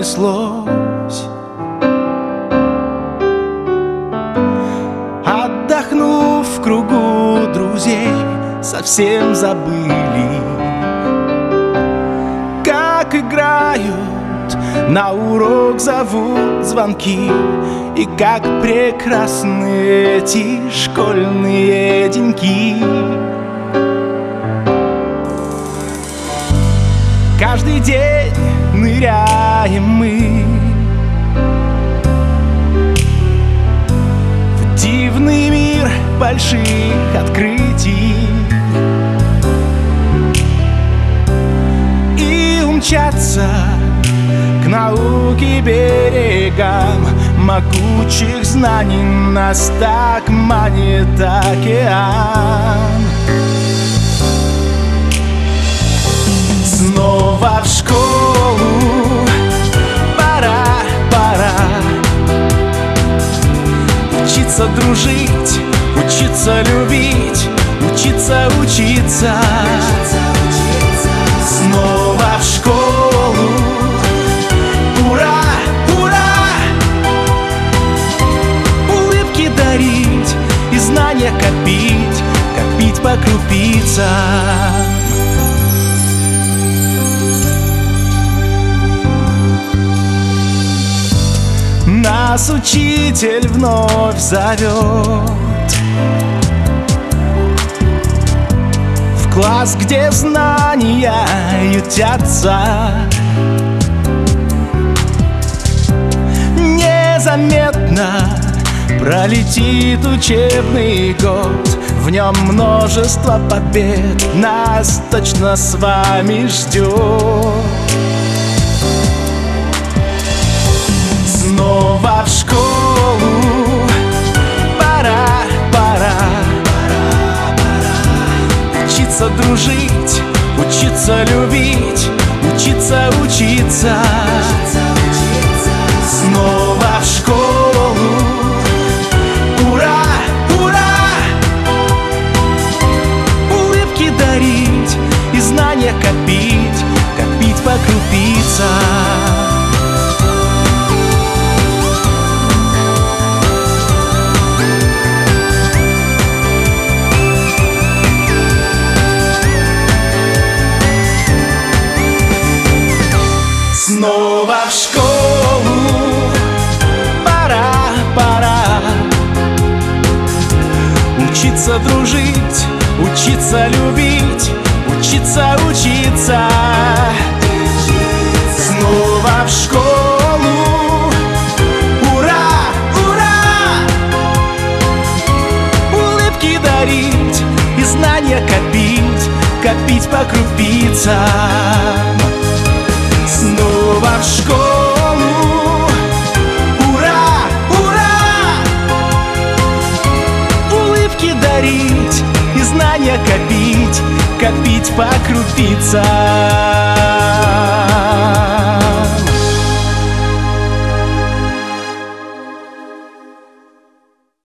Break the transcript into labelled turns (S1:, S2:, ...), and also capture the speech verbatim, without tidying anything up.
S1: пронеслось. Отдохнув в кругу друзей, совсем забыли, как играют, на урок зовут звонки, и как прекрасны эти школьные деньки. Каждый день ныряем мы в дивный мир больших открытий и умчаться к науке берегам могучих знаний. Нас так манит океан. Снова в школу пора, пора учиться дружить, учиться любить, учиться учиться. Снова в школу, ура, ура! Улыбки дарить и знания копить, копить по крупицам. Нас учитель вновь зовет в класс, где знания ютятся. Незаметно пролетит учебный год, в нем множество побед нас точно с вами ждет. Снова в школу пора, пора учиться дружить, учиться любить, учиться учиться. Снова в школу, ура, ура! Улыбки дарить и знания копить, копить по крупицам. Снова в школу пора, пора учиться дружить, учиться любить, учиться учиться. Снова в школу, ура, ура! Улыбки дарить и знания копить, копить по крупицам. Снова в школу, ура, ура! Улыбки дарить и знания копить, копить по крупицам.